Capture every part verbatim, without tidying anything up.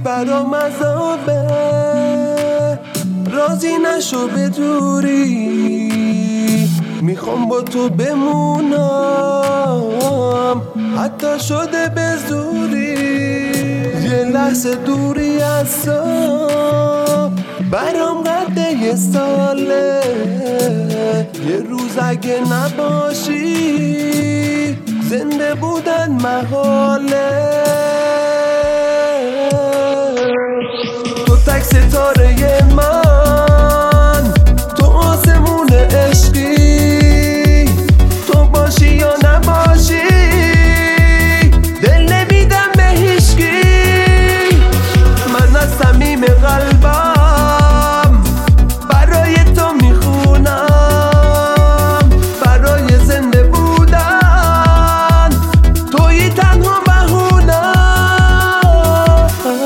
برام عذابه، راضی نشو به دوری، میخوام با تو بمونم حتی شده به زوری. یه لحظه دوری از تو برام قده یه ساله، یه روز اگه نباشی زنده بودن محاله. تو تک ستاره من، تو آسمون عشقی، تو باشی یا نباشی دل نمیدم به هیچکی. من از صمیم قلبم برای تو میخونم، برای زنده بودن توی تنها بهونم.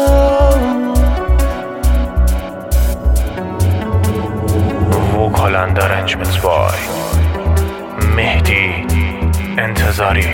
وکالند ارنجمنت بای مهدی انتظاری.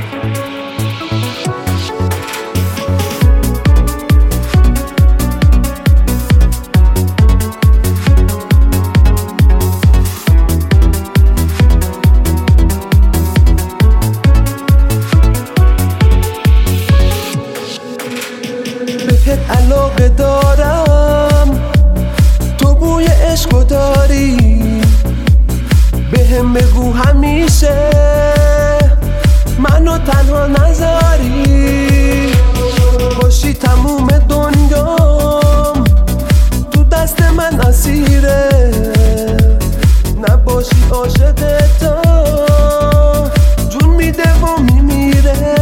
بهت علاقه دارم، تو بوی عشقو داری، بهم بگو همیشه منو تنها نذاری. باشی تموم دنیام تو دست من اسیره، نباشی عاشق تو جون میده و میمیره.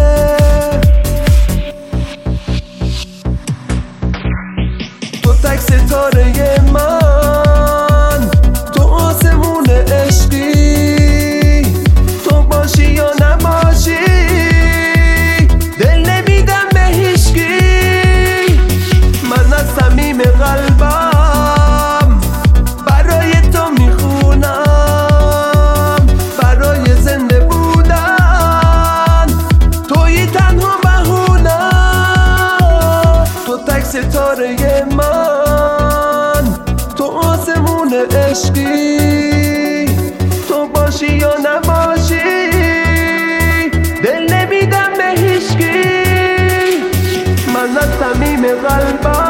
تو تک ستاره من، تو آسمون عشقی، تو باشی یا نباشی دل نمیدم به هیچکی. من از صمیم قلبم برای تو میخونم، برای زنده بودن توی تنها بهونم. تو تک ستاره من، تو آسمون عشقی، تو باشی یا نباشی دل نمیدم به هیچکی. من از صمیم قلبم